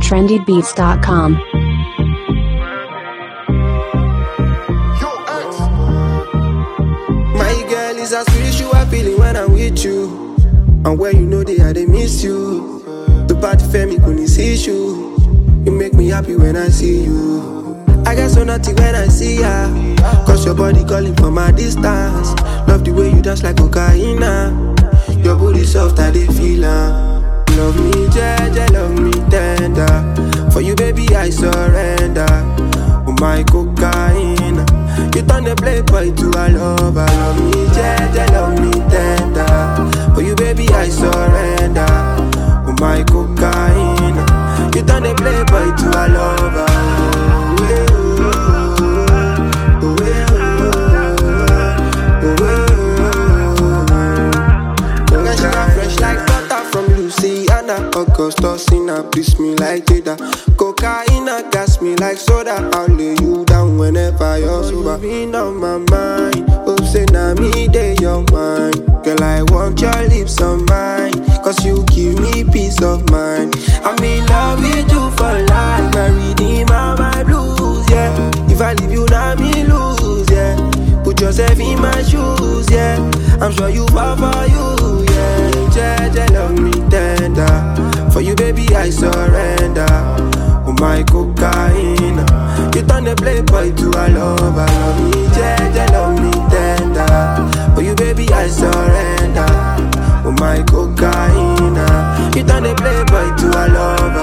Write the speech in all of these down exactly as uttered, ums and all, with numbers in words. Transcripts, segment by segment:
trendy beats dot com. My girl is a spiritual feeling when I'm with you. And when you know they I they miss you. The bad femi couldn't see you. You make me happy when I see you. I get so naughty when I see ya. Cause your body calling from my distance. Love the way you dance like cocaine. Your booty soft, I they feel her. Love me, Jaja, love me tender. For you, baby, I surrender. Oh, my cocaine. You turn the playboy to a lover. Love me, Jaja, love me tender. For you, baby, I surrender. Oh, my cocaine. You turn the playboy to a lover. Augustus in a please me like Jada. Cocaine gas me like soda. I'll lay you down whenever you're sober. Been on my mind. Oh, say na me day your mind. Girl, I want your lips on mine. Cause you give me peace of mind. I'm in love with you for life. My redeemer, my blues, yeah. If I leave you now, me lose, yeah. Put yourself in my shoes, yeah. I'm sure you fall for you, yeah. Jaja, love me tender. For you, baby, I surrender. Oh, my cocaine. You turn the playboy to a lover. Love me, Jaja, love me tender. For you, baby, I surrender. Oh, my cocaine. You turn the playboy to a lover.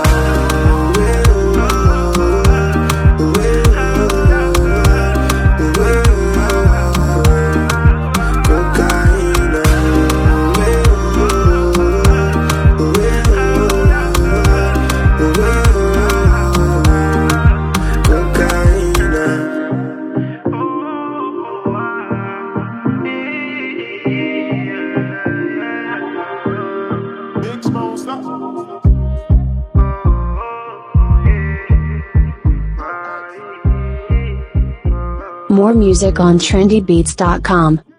More music on trendy beats dot com.